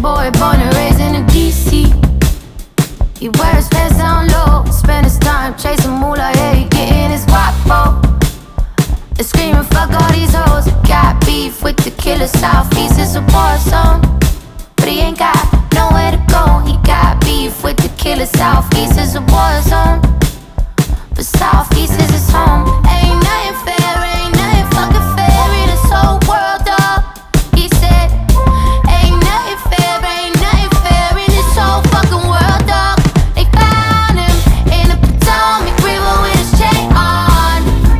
boy born and raised in the DC. He wears pants down low, spend his time chasing moolah, yeah, he getting his guapo. They're screaming fuck all these hoes. Got beef with the killer, Southeast is a war zone. But he ain't got nowhere to go. He got beef with the killer, Southeast is a war zone. But Southeast is his home. Ain't nothing fair, ain't nothing fucking fair in this whole world, dog. He said, ain't nothing fair, ain't nothing fair in this whole fucking world, dog. They found him in the Potomac River with his chain on.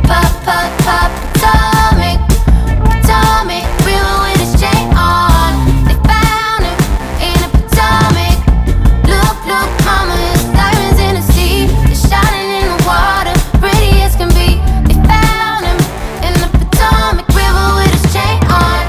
Potomac, Potomac River with his chain on. They found him in the Potomac. Look, mama, his diamonds in the sea. They're shining in the water, pretty as can be. They found him in the Potomac River with his chain on.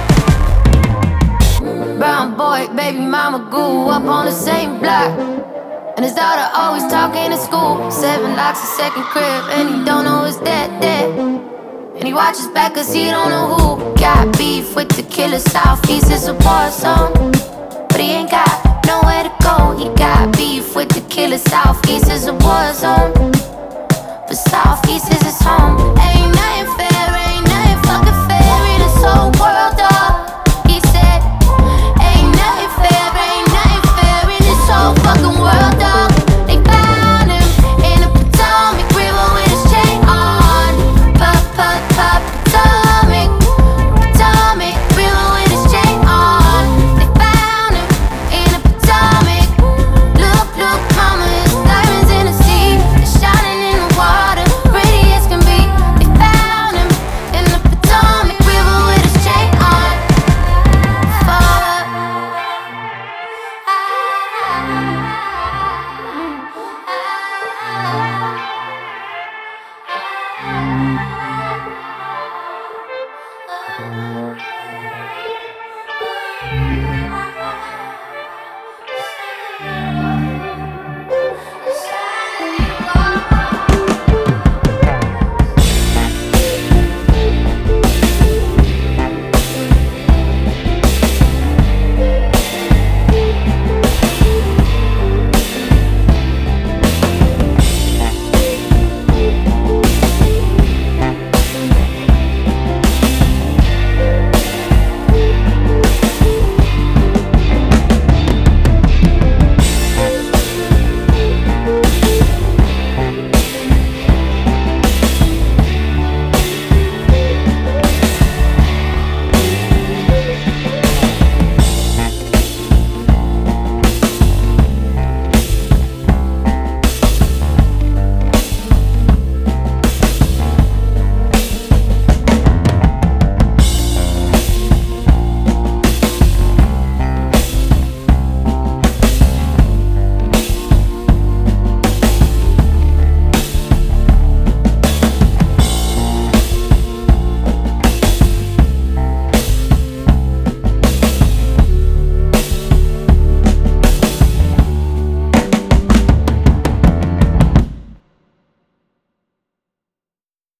Brown boy, baby mama grew up on the same block. And his daughter always talking in school. 7 locks, a second crib, and he don't know his dad. And he watches back cause he don't know who. Got beef with the killer, Southeast is a war zone. But he ain't got nowhere to go. He got beef with the killer, Southeast is a war zone. But Southeast is his home. Ain't nothing fair, ain't nothing fucking fair in this whole world, dog. He said, ain't nothing fair, ain't nothing fair in this whole fucking world, dog. They found him in the Potomac River with his chain on. Potomac, Potomac River with his chain on. They found him in the Potomac. Look, mama, his diamonds in the sea. They're shining in the water, pretty as can be. They found him in the Potomac River with his chain on. Fall.